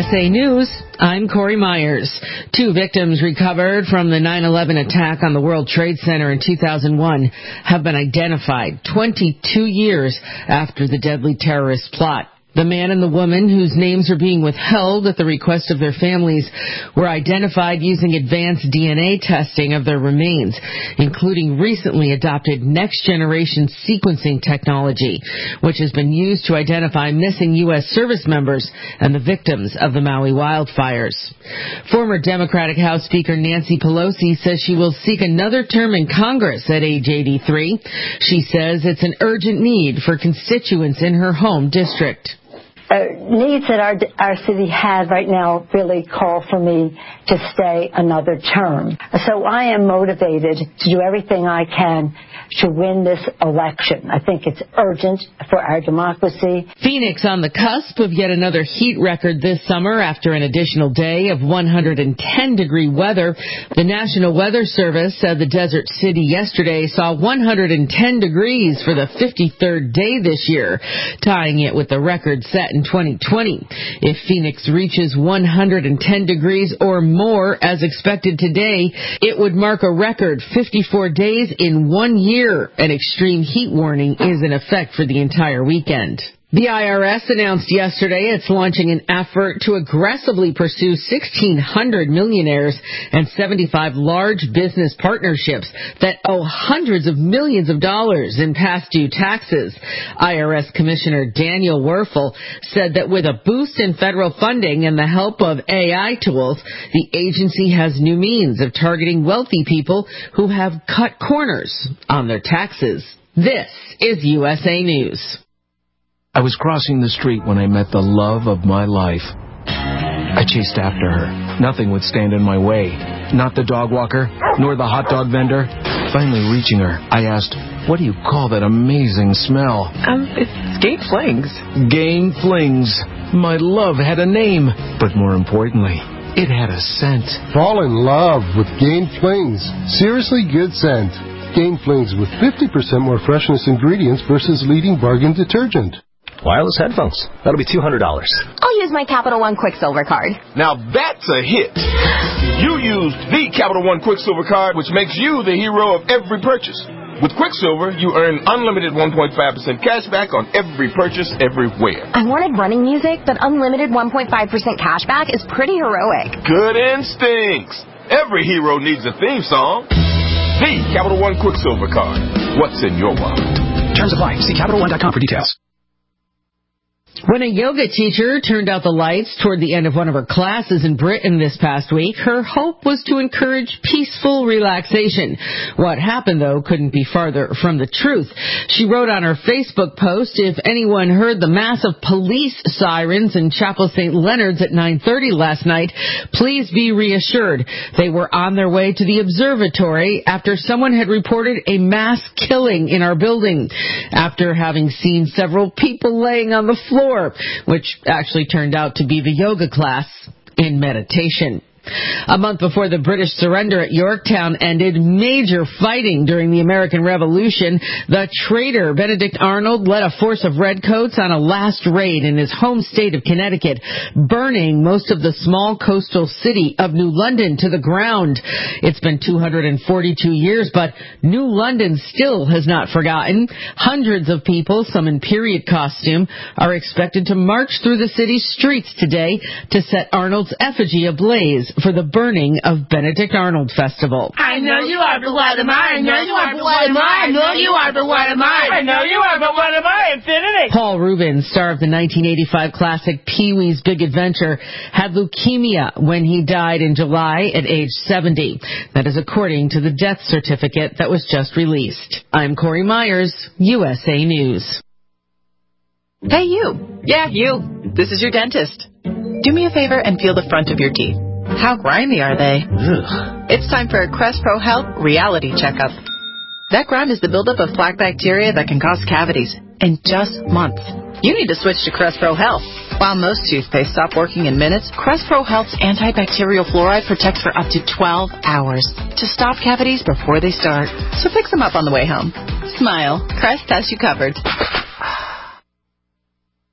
USA News, I'm Corey Myers. 2 victims recovered from the 9/11 attack on the World Trade Center in 2001 have been identified 22 years after the deadly terrorist plot. The man and the woman, whose names are being withheld at the request of their families, were identified using advanced DNA testing of their remains, including recently adopted next-generation sequencing technology, which has been used to identify missing U.S. service members and the victims of the Maui wildfires. Former Democratic House Speaker Nancy Pelosi says she will seek another term in Congress at age 83. She says it's an urgent need for constituents in her home district. Needs that our city has right now really call for me to stay another term. So I am motivated to do everything I can to win this election. I think it's urgent for our democracy. Phoenix on the cusp of yet another heat record this summer after an additional day of 110-degree weather. The National Weather Service said the desert city yesterday saw 110 degrees for the 53rd day this year, tying it with the record set in 2020. If Phoenix reaches 110 degrees or more as expected today, it would mark a record 54 days in 1 year. An extreme heat warning is in effect for the entire weekend. The IRS announced yesterday it's launching an effort to aggressively pursue 1,600 millionaires and 75 large business partnerships that owe hundreds of millions of dollars in past due taxes. IRS Commissioner Daniel Werfel said that with a boost in federal funding and the help of AI tools, the agency has new means of targeting wealthy people who have cut corners on their taxes. This is USA News. I was crossing the street when I met the love of my life. I chased after her. Nothing would stand in my way. Not the dog walker, nor the hot dog vendor. Finally reaching her, I asked, "What do you call that amazing smell?" It's Gain Flings. Gain Flings. My love had a name, but more importantly, it had a scent. Fall in love with Gain Flings. Seriously good scent. Gain Flings with 50% more freshness ingredients versus leading bargain detergent. Wireless headphones. That'll be $200. I'll use my Capital One Quicksilver card. Now that's a hit. You used the Capital One Quicksilver card, which makes you the hero of every purchase. With Quicksilver, you earn unlimited 1.5% cash back on every purchase everywhere. I wanted running music, but unlimited 1.5% cash back is pretty heroic. Good instincts. Every hero needs a theme song. The Capital One Quicksilver card. What's in your wallet? Terms apply. See CapitalOne.com for details. When a yoga teacher turned out the lights toward the end of one of her classes in Britain this past week, her hope was to encourage peaceful relaxation. What happened, though, couldn't be farther from the truth. She wrote on her Facebook post, "If anyone heard the massive police sirens in Chapel St. Leonard's at 9:30 last night, please be reassured. They were on their way to the observatory after someone had reported a mass killing in our building, after having seen several people laying on the floor," which actually turned out to be the yoga class in meditation. A month before the British surrender at Yorktown ended major fighting during the American Revolution, the traitor Benedict Arnold led a force of redcoats on a last raid in his home state of Connecticut, burning most of the small coastal city of New London to the ground. It's been 242 years, but New London still has not forgotten. Hundreds of people, some in period costume, are expected to march through the city's streets today to set Arnold's effigy ablaze for the burning of Benedict Arnold Festival. I know you are, but what am I? I know you are, but what am I? I know you are, but what am I? I know you are, but what am I? Infinity. Paul Rubens, star of the 1985 classic Pee-wee's Big Adventure, had leukemia when he died in July at age 70. That is according to the death certificate that was just released. I'm Corey Myers, USA News. Hey, you. Yeah, you. This is your dentist. Do me a favor and feel the front of your teeth. How grimy are they? Ugh. It's time for a Crest Pro Health reality checkup. That grime is the buildup of plaque bacteria that can cause cavities in just months. You need to switch to Crest Pro Health. While most toothpaste stop working in minutes, Crest Pro Health's antibacterial fluoride protects for up to 12 hours to stop cavities before they start. So fix them up on the way home. Smile. Crest has you covered.